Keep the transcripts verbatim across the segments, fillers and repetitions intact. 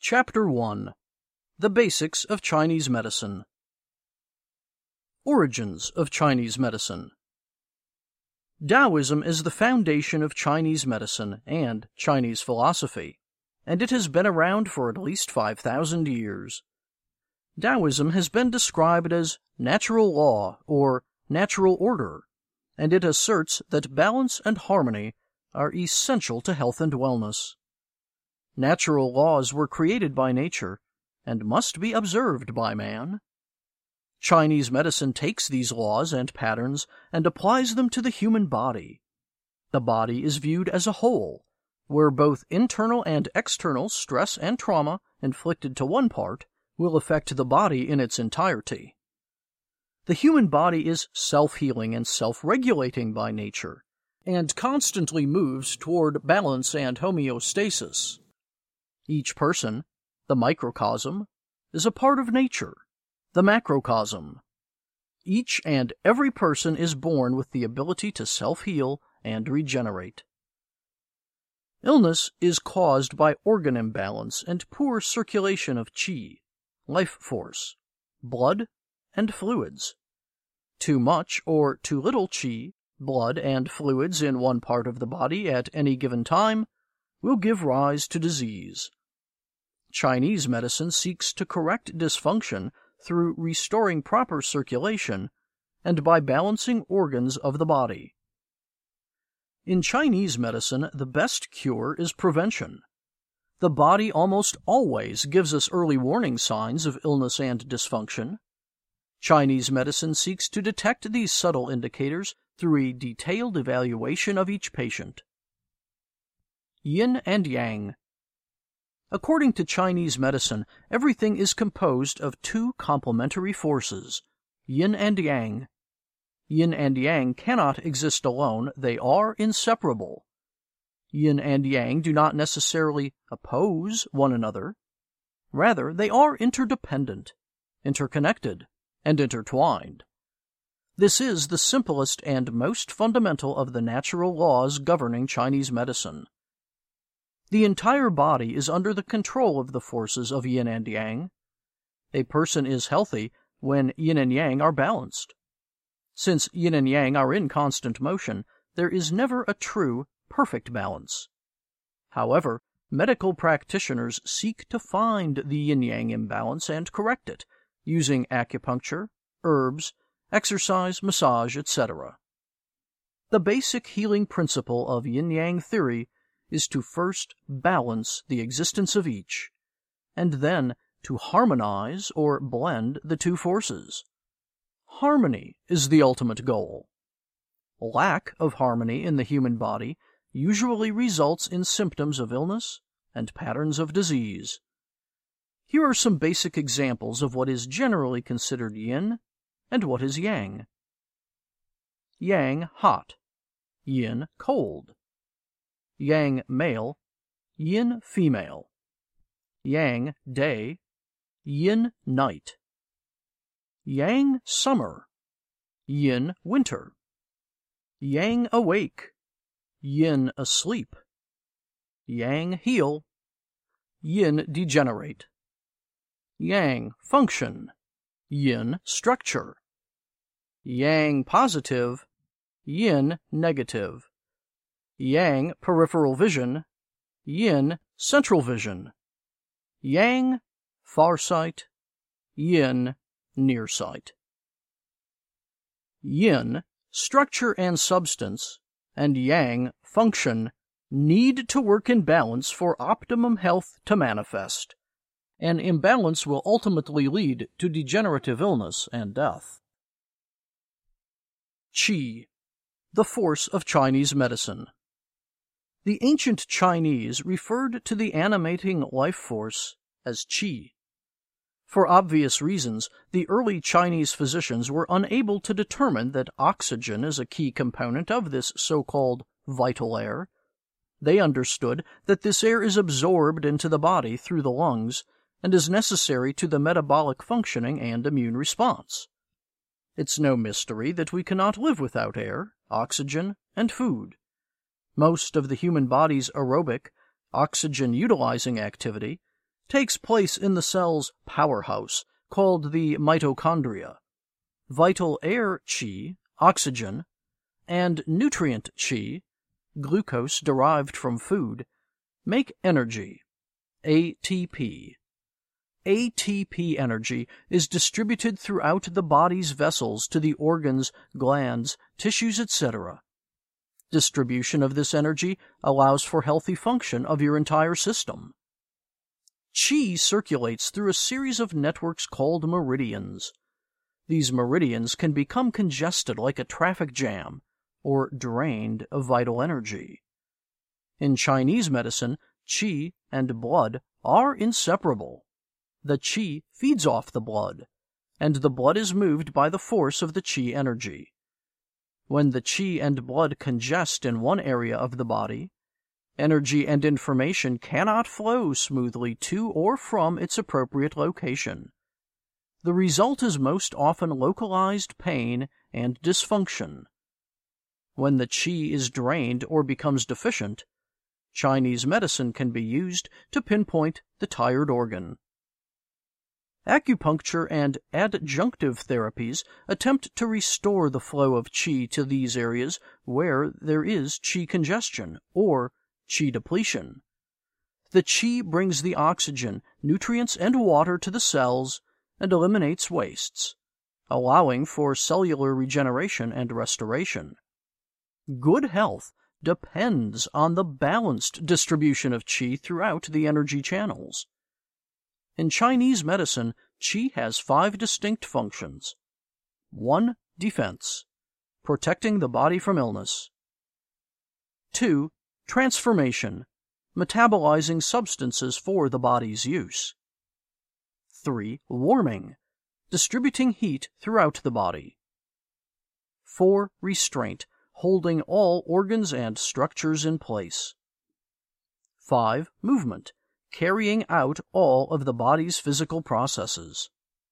Chapter one. The Basics of Chinese Medicine. Origins of Chinese Medicine. Taoism is the foundation of Chinese medicine and Chinese philosophy, and it has been around for at least five thousand years. Taoism has been described as natural law or natural order, and it asserts that balance and harmony are essential to health and wellness. Natural laws were created by nature and must be observed by man. Chinese medicine takes these laws and patterns and applies them to the human body. The body is viewed as a whole, where both internal and external stress and trauma inflicted to one part will affect the body in its entirety. The human body is self-healing and self-regulating by nature, and constantly moves toward balance and homeostasis. Each person, the microcosm, is a part of nature, the macrocosm. Each and every person is born with the ability to self-heal and regenerate. Illness is caused by organ imbalance and poor circulation of qi, life force, blood, and fluids. Too much or too little qi, blood, and fluids in one part of the body at any given time will give rise to disease. Chinese medicine seeks to correct dysfunction through restoring proper circulation and by balancing organs of the body. In Chinese medicine, the best cure is prevention. The body almost always gives us early warning signs of illness and dysfunction. Chinese medicine seeks to detect these subtle indicators through a detailed evaluation of each patient. Yin and Yang. According to Chinese medicine, everything is composed of two complementary forces, yin and yang. Yin and yang cannot exist alone, they are inseparable. Yin and yang do not necessarily oppose one another. Rather, they are interdependent, interconnected, and intertwined. This is the simplest and most fundamental of the natural laws governing Chinese medicine. The entire body is under the control of the forces of yin and yang. A person is healthy when yin and yang are balanced. Since yin and yang are in constant motion, there is never a true, perfect balance. However, medical practitioners seek to find the yin-yang imbalance and correct it, using acupuncture, herbs, exercise, massage, et cetera. The basic healing principle of yin-yang theory is to first balance the existence of each, and then to harmonize or blend the two forces. Harmony is the ultimate goal. Lack of harmony in the human body usually results in symptoms of illness and patterns of disease. Here are some basic examples of what is generally considered yin and what is yang. Yang, hot. Yin, cold. Yang, male. Yin, female. Yang, day. Yin, night. Yang, summer. Yin, winter. Yang, awake. Yin, asleep. Yang, heal. Yin, degenerate. Yang, function. Yin, structure. Yang, positive. Yin, negative. Yang, peripheral vision. Yin, central vision. Yang, far sight. Yin, near sight. Yin, structure and substance, and yang, function, need to work in balance for optimum health to manifest. An imbalance will ultimately lead to degenerative illness and death. Qi, the force of Chinese medicine. The ancient Chinese referred to the animating life force as qi. For obvious reasons, the early Chinese physicians were unable to determine that oxygen is a key component of this so-called vital air. They understood that this air is absorbed into the body through the lungs and is necessary to the metabolic functioning and immune response. It's no mystery that we cannot live without air, oxygen, and food. Most of the human body's aerobic, oxygen-utilizing activity takes place in the cell's powerhouse, called the mitochondria. Vital air qi, oxygen, and nutrient qi, glucose derived from food, make energy, A T P. A T P energy is distributed throughout the body's vessels to the organs, glands, tissues, et cetera. Distribution of this energy allows for healthy function of your entire system. Qi circulates through a series of networks called meridians. These meridians can become congested like a traffic jam, or drained of vital energy. In Chinese medicine, qi and blood are inseparable. The qi feeds off the blood, and the blood is moved by the force of the qi energy. When the qi and blood congest in one area of the body, energy and information cannot flow smoothly to or from its appropriate location. The result is most often localized pain and dysfunction. When the qi is drained or becomes deficient, Chinese medicine can be used to pinpoint the tired organ. Acupuncture and adjunctive therapies attempt to restore the flow of qi to these areas where there is qi congestion or qi depletion. The qi brings the oxygen, nutrients, and water to the cells and eliminates wastes, allowing for cellular regeneration and restoration. Good health depends on the balanced distribution of qi throughout the energy channels. In Chinese medicine, qi has five distinct functions. one. Defense, protecting the body from illness. two. Transformation, metabolizing substances for the body's use. three. Warming, distributing heat throughout the body. four. Restraint, holding all organs and structures in place. five. Movement, carrying out all of the body's physical processes.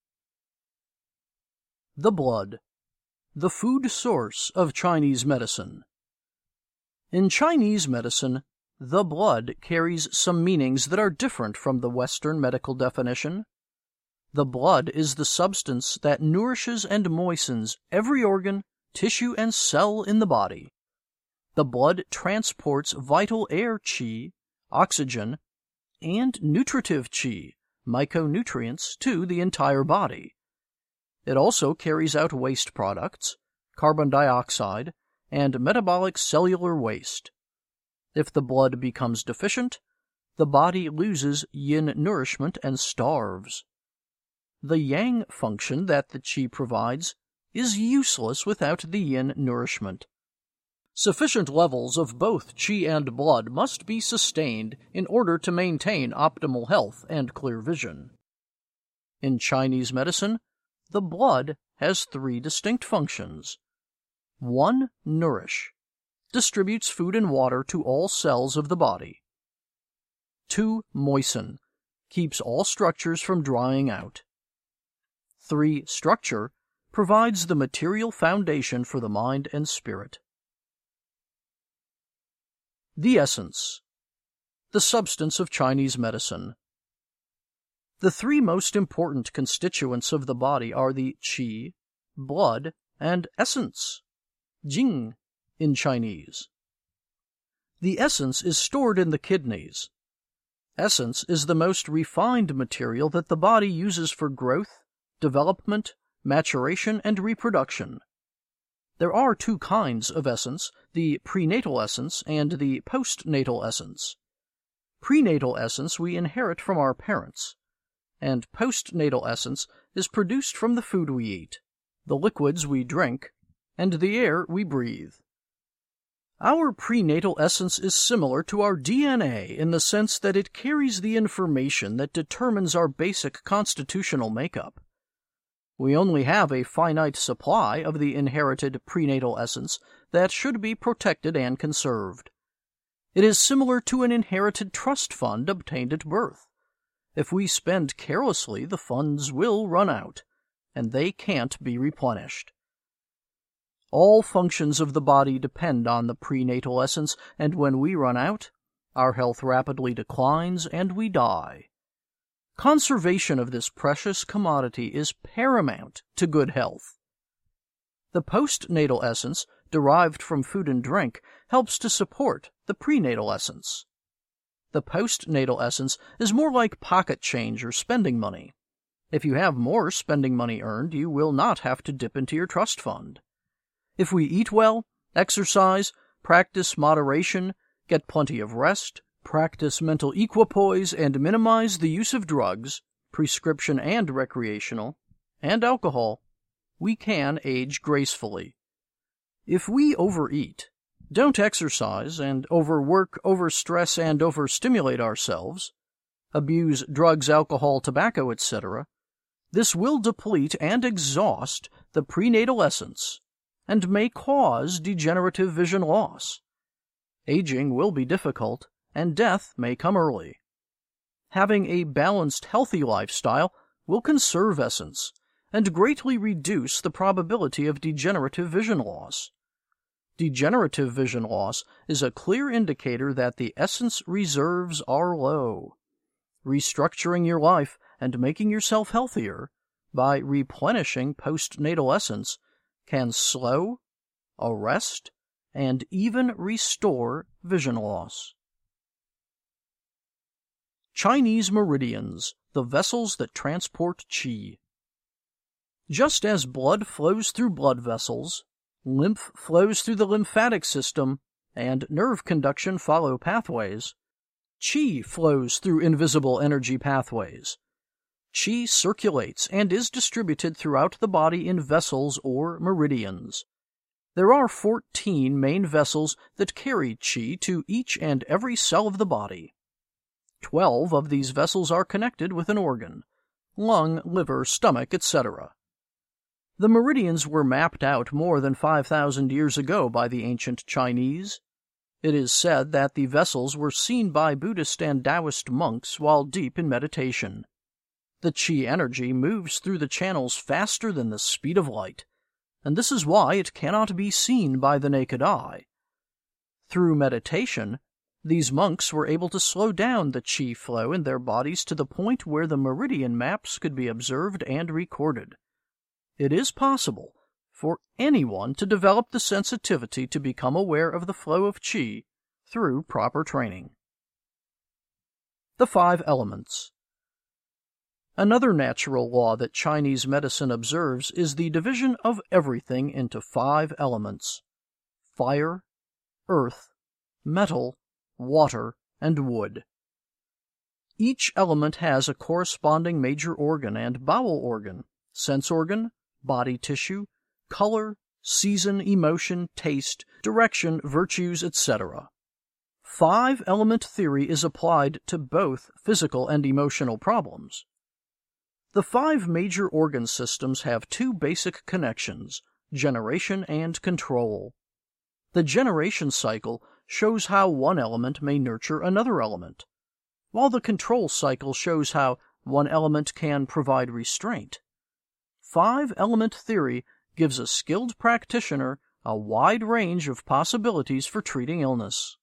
The blood, the food source of Chinese medicine. In Chinese medicine, the blood carries some meanings that are different from the Western medical definition. The blood is the substance that nourishes and moistens every organ, tissue, and cell in the body. The blood transports vital air qi, oxygen, and nutritive qi, micronutrients, to the entire body. It also carries out waste products, carbon dioxide, and metabolic cellular waste. If the blood becomes deficient, the body loses yin nourishment and starves. The yang function that the qi provides is useless without the yin nourishment. Sufficient levels of both qi and blood must be sustained in order to maintain optimal health and clear vision. In Chinese medicine, the blood has three distinct functions. one. Nourish, distributes food and water to all cells of the body. two. Moisten, keeps all structures from drying out. three. Structure, provides the material foundation for the mind and spirit. The essence, the substance of Chinese medicine. The three most important constituents of the body are the qi, blood, and essence, jing in Chinese. The essence is stored in the kidneys. Essence is the most refined material that the body uses for growth, development, maturation, and reproduction. There are two kinds of essence, the prenatal essence and the postnatal essence. Prenatal essence we inherit from our parents, and postnatal essence is produced from the food we eat, the liquids we drink, and the air we breathe. Our prenatal essence is similar to our D N A in the sense that it carries the information that determines our basic constitutional makeup. We only have a finite supply of the inherited prenatal essence that should be protected and conserved. It is similar to an inherited trust fund obtained at birth. If we spend carelessly, the funds will run out, and they can't be replenished. All functions of the body depend on the prenatal essence, and when we run out, our health rapidly declines and we die. Conservation of this precious commodity is paramount to good health. The postnatal essence derived from food and drink helps to support the prenatal essence. The postnatal essence is more like pocket change or spending money. If you have more spending money earned, you will not have to dip into your trust fund. If we eat well, exercise, practice moderation, get plenty of rest, practice mental equipoise, and minimize the use of drugs, prescription and recreational, and alcohol, we can age gracefully. If we overeat, don't exercise, and overwork, overstress, and overstimulate ourselves, abuse drugs, alcohol, tobacco, et cetera, this will deplete and exhaust the prenatal essence and may cause degenerative vision loss. Aging will be difficult, and death may come early. Having a balanced, healthy lifestyle will conserve essence and greatly reduce the probability of degenerative vision loss. Degenerative vision loss is a clear indicator that the essence reserves are low. Restructuring your life and making yourself healthier by replenishing postnatal essence can slow, arrest, and even restore vision loss. Chinese meridians, the vessels that transport qi. Just as blood flows through blood vessels, lymph flows through the lymphatic system, and nerve conduction follow pathways, qi flows through invisible energy pathways. Qi circulates and is distributed throughout the body in vessels or meridians. There are fourteen main vessels that carry qi to each and every cell of the body. Twelve of these vessels are connected with an organ, lung, liver, stomach, et cetera. The meridians were mapped out more than five thousand years ago by the ancient Chinese. It is said that the vessels were seen by Buddhist and Taoist monks while deep in meditation. The qi energy moves through the channels faster than the speed of light, and this is why it cannot be seen by the naked eye. Through meditation, these monks were able to slow down the qi flow in their bodies to the point where the meridian maps could be observed and recorded. It is possible for anyone to develop the sensitivity to become aware of the flow of qi through proper training. The Five Elements. Another natural law that Chinese medicine observes is the division of everything into five elements: fire, earth, metal, water, and wood. Each element has a corresponding major organ and bowel organ, sense organ, body tissue, color, season, emotion, taste, direction, virtues, et cetera. Five-element theory is applied to both physical and emotional problems. The five major organ systems have two basic connections: generation and control. The generation cycle shows how one element may nurture another element, while the control cycle shows how one element can provide restraint. Five-element theory gives a skilled practitioner a wide range of possibilities for treating illness.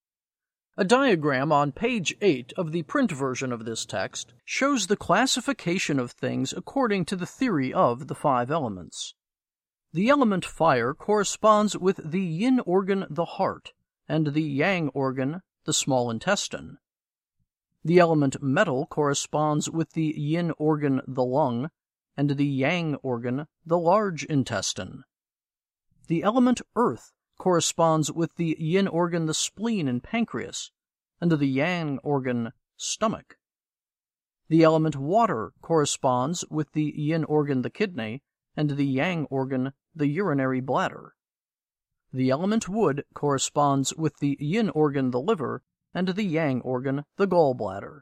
A diagram on page eight of the print version of this text shows the classification of things according to the theory of the five elements. The element fire corresponds with the yin organ, the heart, and the yang organ, the small intestine. The element metal corresponds with the yin organ, the lung, and the yang organ, the large intestine. The element earth corresponds with the yin organ, the spleen and pancreas, and the yang organ, stomach. The element water corresponds with the yin organ, the kidney, and the yang organ, the urinary bladder. The element wood corresponds with the yin organ, the liver, and the yang organ, the gallbladder.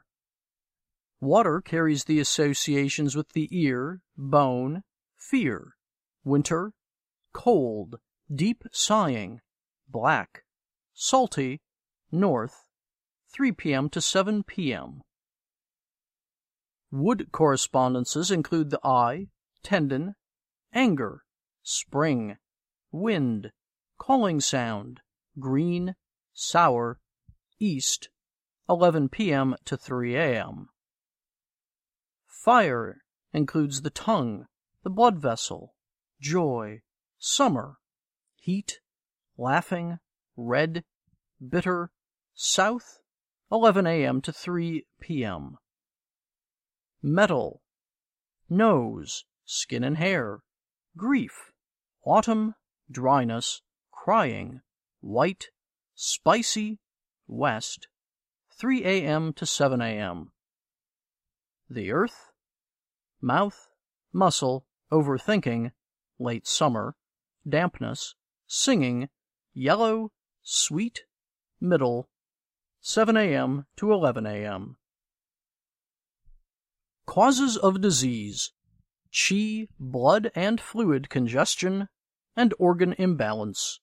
Water carries the associations with the ear, bone, fear, winter, cold, deep sighing, black, salty, north, three p m to seven p m Wood correspondences include the eye, tendon, anger, spring, wind, calling sound, green, sour, east, eleven p m to three a m Fire includes the tongue, the blood vessel, joy, summer, heat, laughing, red, bitter, south, eleven a m to three p m Metal, nose, skin and hair, grief, autumn, dryness, crying, white, spicy, west, three a m to seven a m The earth, mouth, muscle, overthinking, late summer, dampness, singing, yellow, sweet, middle, seven a m to eleven a m Causes of disease: qi, blood and fluid congestion, and organ imbalance.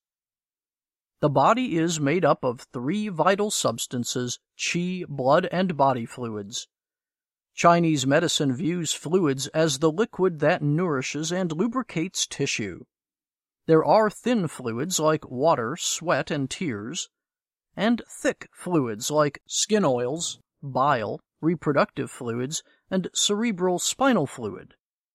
The body is made up of three vital substances: qi, blood, and body fluids. Chinese medicine views fluids as the liquid that nourishes and lubricates tissue. There are thin fluids like water, sweat, and tears, and thick fluids like skin oils, bile, reproductive fluids, and cerebral spinal fluid.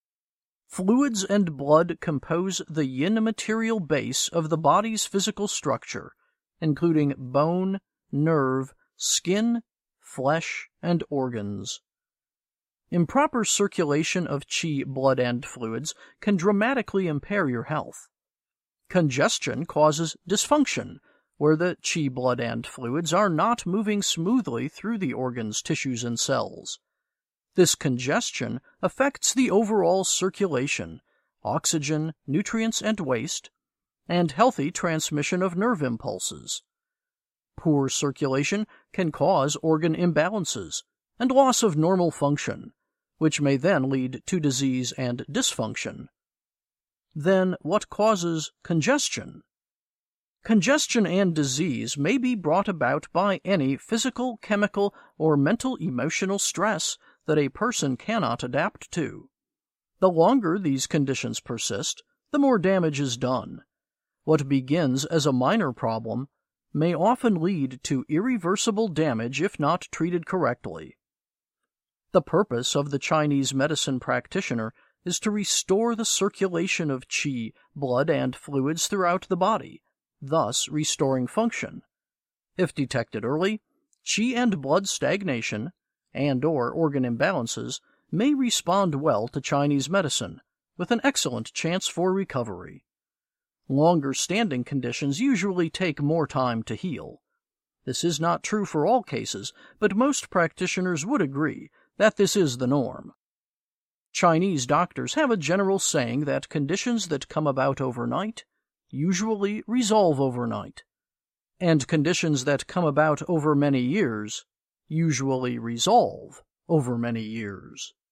Fluids and blood compose the yin material base of the body's physical structure, including bone, nerve, skin, flesh, and organs. Improper circulation of qi, blood, and fluids can dramatically impair your health. Congestion causes dysfunction, where the qi, blood, and fluids are not moving smoothly through the organs, tissues, and cells. This congestion affects the overall circulation, oxygen, nutrients, and waste, and healthy transmission of nerve impulses. Poor circulation can cause organ imbalances and loss of normal function, which may then lead to disease and dysfunction. Then, what causes congestion? Congestion and disease may be brought about by any physical, chemical, or mental emotional stress that a person cannot adapt to. The longer these conditions persist, the more damage is done. What begins as a minor problem may often lead to irreversible damage if not treated correctly. The purpose of the Chinese medicine practitioner is to restore the circulation of qi, blood, and fluids throughout the body, thus restoring function. If detected early, qi and blood stagnation and or organ imbalances may respond well to Chinese medicine, with an excellent chance for recovery. Longer-standing conditions usually take more time to heal. This is not true for all cases, but most practitioners would agree that this is the norm. Chinese doctors have a general saying that conditions that come about overnight usually resolve overnight, and conditions that come about over many years usually resolve over many years.